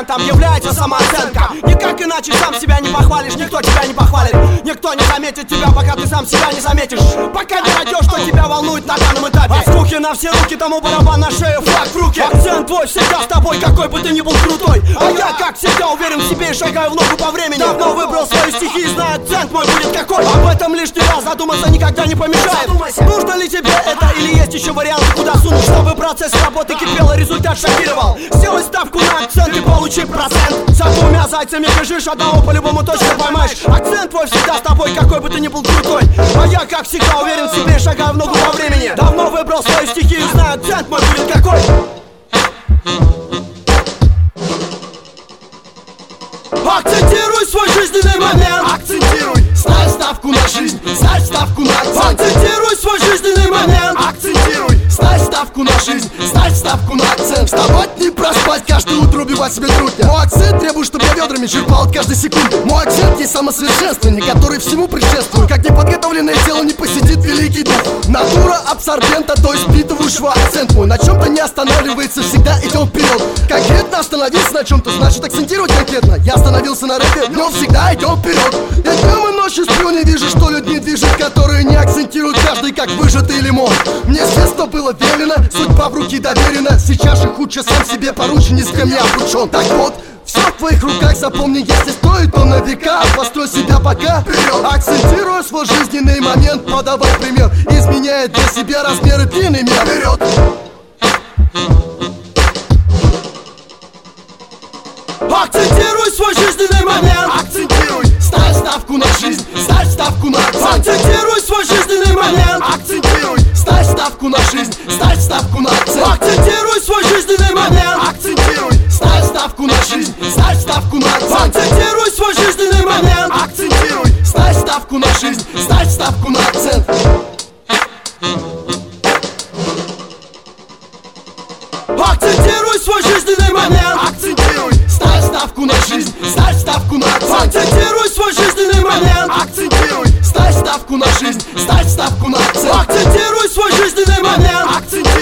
акцентом является самооценка. Никак иначе сам себя не похвалишь, никто тебя не похвалит. Никто не заметит тебя, пока ты сам себя не заметишь. Пока не найдешь, что тебя волнует на данном этапе. От скуки на все руки, тому барабан на шею, флаг в руки. Акцент твой всегда с тобой, какой бы ты ни был крутой. А я, как всегда, уверен в себе и шагаю в ногу по времени. Давно выбрал свои стихи и знаю, акцент мой будет какой. Об этом лишний раз задуматься никогда не помешает. Нужно ли тебе это или есть еще варианты, куда сунуть, чтобы процесс работы кипел и результат шокировал? Сделай ставку на акцент и получи процент. За двумя зайцами бежишь, одного по-любому точно поймаешь. Акцент твой всегда с тобой, какой бы ты ни был крутой. А я, как всегда, уверен в себе и шагаю в ногу по времени. Давно выбрал свои стихи и знаю, акцент мой будет какой. Акцентируй свой жизненный момент. Акцентируй, ставь ставку на жизнь, ставь ставку на акцент. Акцентируй свой жизненный момент. Акцентируй, ставь ставку на жизнь, ставь ставку на акцент. Вставать не проспать, каждое утро убивать себе грудь. Мой акцент требует, чтобы я ведрами черпал от каждой секунды. Мой акцент есть самосовершенствование, который всему предшествует. Как неподготовленное тело не посетит великий дух. Натура абсорбента, то есть впитываешь в акцент мой. На чем-то не останавливается, всегда идем вперед. Конкретно остановиться на чем-то, значит акцентировать конкретно. Я остановился на рэпе, но всегда идем вперед. Я днем и ночью сплю, не вижу, что людьми движет, которые не акцентируют каждый как выжатый лимон. Мне с детства было велено, судьба в руки доверена. Сейчас же худше сам себе поручен, ни с кем не обручен. Так вот, все в твоих руках, запомни, если стоит, то на века. Построй себя пока вперед. Акцентируя свой жизненный момент, подавай пример, изменяя для себя размеры длины мира. Вперед! Акцентируй свой жизненный момент. Акцентируй, ставь ставку на жизнь, ставь ставку на акцент. Акцентируй свой жизненный момент. Акцентируй, ставь ставку на жизнь, ставь ставку на акцент. Акцентируй свой жизненный момент. Акцентируй, ставь ставку на жизнь, ставь ставку на акцент. Акцентируй свой жизненный момент. Акцентируй, ставь ставку на жизнь, ставь ставку на акцент. Акцентируй свой жизненный момент. Акцентируй, ставь ставку на жизнь, ставь ставку на акцент. Акцентируй свой жизненный момент. Акцентируй, ставь ставку на жизнь, ставь ставку на акцент. Акцентируй свой жизненный момент. Акцентируй.